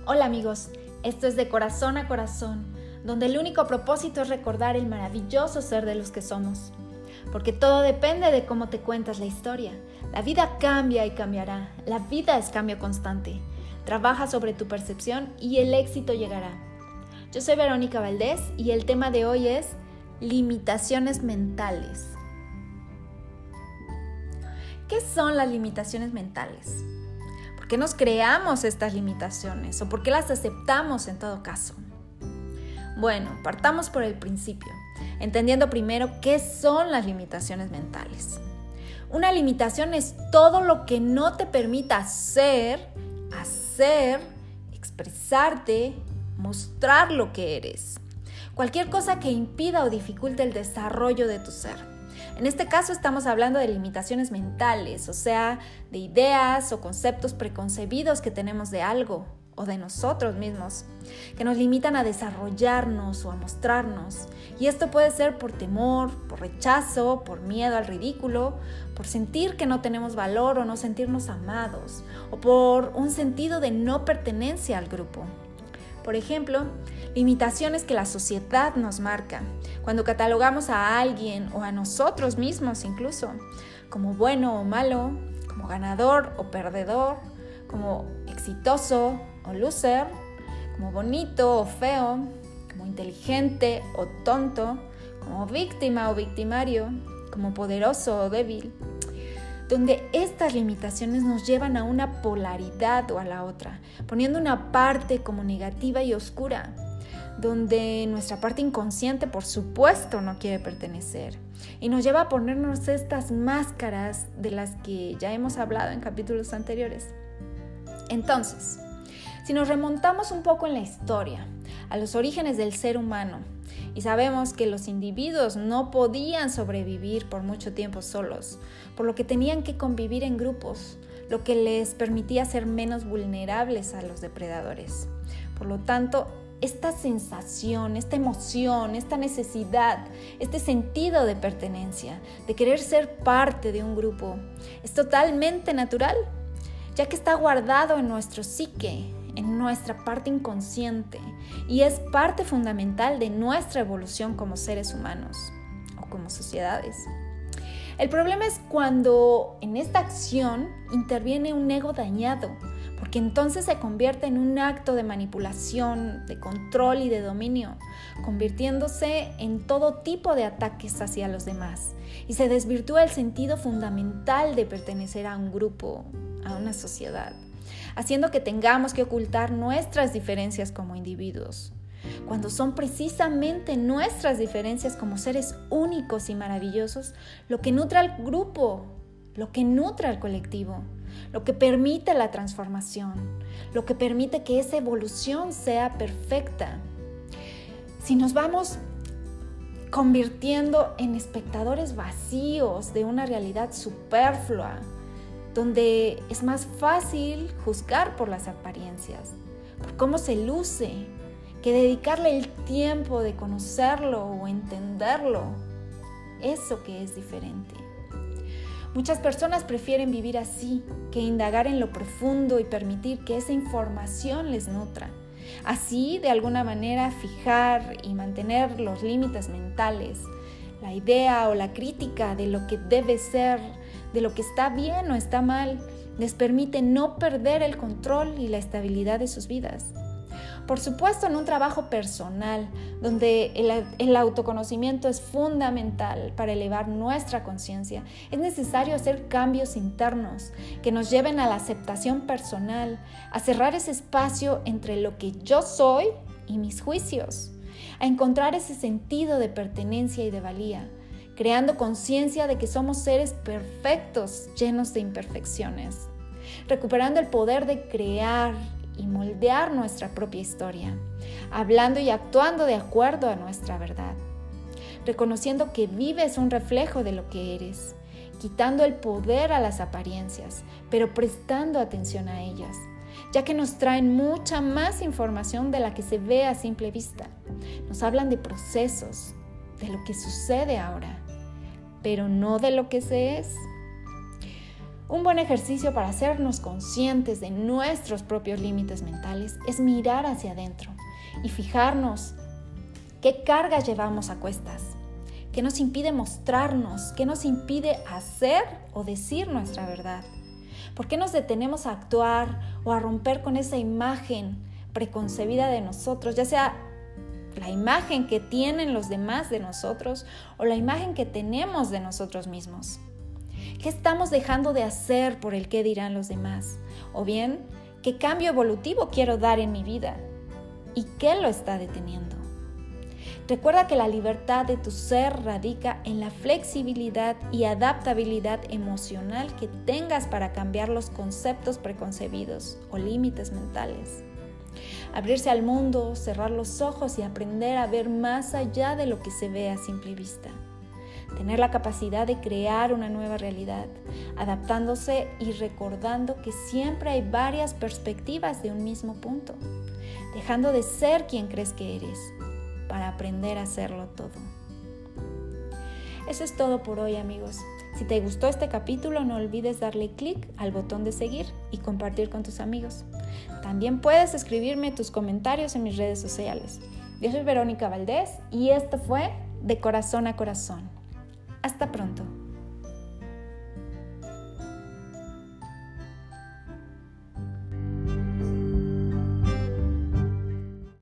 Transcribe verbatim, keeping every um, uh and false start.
Hola amigos, esto es de corazón a corazón, donde el único propósito es recordar el maravilloso ser de los que somos. Porque todo depende de cómo te cuentas la historia. La vida cambia y cambiará, la vida es cambio constante. Trabaja sobre tu percepción y el éxito llegará. Yo soy Verónica Valdés y el tema de hoy es limitaciones mentales. ¿Qué son las limitaciones mentales? ¿Por qué nos creamos estas limitaciones o por qué las aceptamos en todo caso? Bueno, partamos por el principio, entendiendo primero qué son las limitaciones mentales. Una limitación es todo lo que no te permita ser, hacer, expresarte, mostrar lo que eres. Cualquier cosa que impida o dificulte el desarrollo de tu ser. En este caso estamos hablando de limitaciones mentales, o sea, de ideas o conceptos preconcebidos que tenemos de algo o de nosotros mismos, que nos limitan a desarrollarnos o a mostrarnos. Y esto puede ser por temor, por rechazo, por miedo al ridículo, por sentir que no tenemos valor o no sentirnos amados, o por un sentido de no pertenencia al grupo. Por ejemplo, limitaciones que la sociedad nos marca, cuando catalogamos a alguien o a nosotros mismos incluso, como bueno o malo, como ganador o perdedor, como exitoso o loser, como bonito o feo, como inteligente o tonto, como víctima o victimario, como poderoso o débil, donde estas limitaciones nos llevan a una polaridad o a la otra, poniendo una parte como negativa y oscura, donde nuestra parte inconsciente, por supuesto, no quiere pertenecer y nos lleva a ponernos estas máscaras de las que ya hemos hablado en capítulos anteriores. Entonces, si nos remontamos un poco en la historia, a los orígenes del ser humano, y sabemos que los individuos no podían sobrevivir por mucho tiempo solos, por lo que tenían que convivir en grupos, lo que les permitía ser menos vulnerables a los depredadores. Por lo tanto, esta sensación, esta emoción, esta necesidad, este sentido de pertenencia, de querer ser parte de un grupo, es totalmente natural, ya que está guardado en nuestro psique, en nuestra parte inconsciente, y es parte fundamental de nuestra evolución como seres humanos o como sociedades. El problema es cuando en esta acción interviene un ego dañado, porque entonces se convierte en un acto de manipulación, de control y de dominio, convirtiéndose en todo tipo de ataques hacia los demás, y se desvirtúa el sentido fundamental de pertenecer a un grupo, a una sociedad, haciendo que tengamos que ocultar nuestras diferencias como individuos, cuando son precisamente nuestras diferencias como seres únicos y maravillosos lo que nutre al grupo, lo que nutre al colectivo, lo que permite la transformación, lo que permite que esa evolución sea perfecta. Si nos vamos convirtiendo en espectadores vacíos de una realidad superflua, donde es más fácil juzgar por las apariencias, por cómo se luce, que dedicarle el tiempo de conocerlo o entenderlo, eso que es diferente. Muchas personas prefieren vivir así que indagar en lo profundo y permitir que esa información les nutra. Así, de alguna manera, fijar y mantener los límites mentales, la idea o la crítica de lo que debe ser, de lo que está bien o está mal, les permite no perder el control y la estabilidad de sus vidas. Por supuesto, en un trabajo personal, donde el, el autoconocimiento es fundamental para elevar nuestra conciencia, es necesario hacer cambios internos que nos lleven a la aceptación personal, a cerrar ese espacio entre lo que yo soy y mis juicios, a encontrar ese sentido de pertenencia y de valía, creando conciencia de que somos seres perfectos, llenos de imperfecciones, recuperando el poder de crear y moldear nuestra propia historia, hablando y actuando de acuerdo a nuestra verdad, reconociendo que vives un reflejo de lo que eres, quitando el poder a las apariencias, pero prestando atención a ellas, ya que nos traen mucha más información de la que se ve a simple vista. Nos hablan de procesos, de lo que sucede ahora, pero no de lo que se es. Un buen ejercicio para hacernos conscientes de nuestros propios límites mentales es mirar hacia adentro y fijarnos qué cargas llevamos a cuestas, qué nos impide mostrarnos, qué nos impide hacer o decir nuestra verdad. ¿Por qué nos detenemos a actuar o a romper con esa imagen preconcebida de nosotros, ya sea la imagen que tienen los demás de nosotros o la imagen que tenemos de nosotros mismos? ¿Qué estamos dejando de hacer por el qué dirán los demás? O bien, ¿qué cambio evolutivo quiero dar en mi vida? ¿Y qué lo está deteniendo? Recuerda que la libertad de tu ser radica en la flexibilidad y adaptabilidad emocional que tengas para cambiar los conceptos preconcebidos o límites mentales. Abrirse al mundo, cerrar los ojos y aprender a ver más allá de lo que se ve a simple vista. Tener la capacidad de crear una nueva realidad, adaptándose y recordando que siempre hay varias perspectivas de un mismo punto, dejando de ser quien crees que eres, para aprender a hacerlo todo. Eso es todo por hoy, amigos. Si te gustó este capítulo, no olvides darle clic al botón de seguir y compartir con tus amigos. También puedes escribirme tus comentarios en mis redes sociales. Yo soy Verónica Valdés y esto fue De Corazón a Corazón. Hasta pronto.